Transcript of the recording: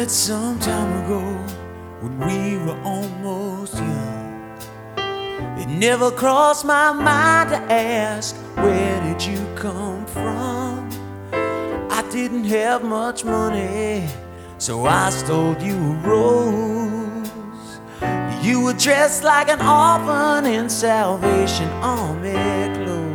met some time ago when we were almost young. It never crossed my mind to ask, where did you come from? I didn't have much money, so I stole you a rose. You were dressed like an orphan in Salvation Army clothes.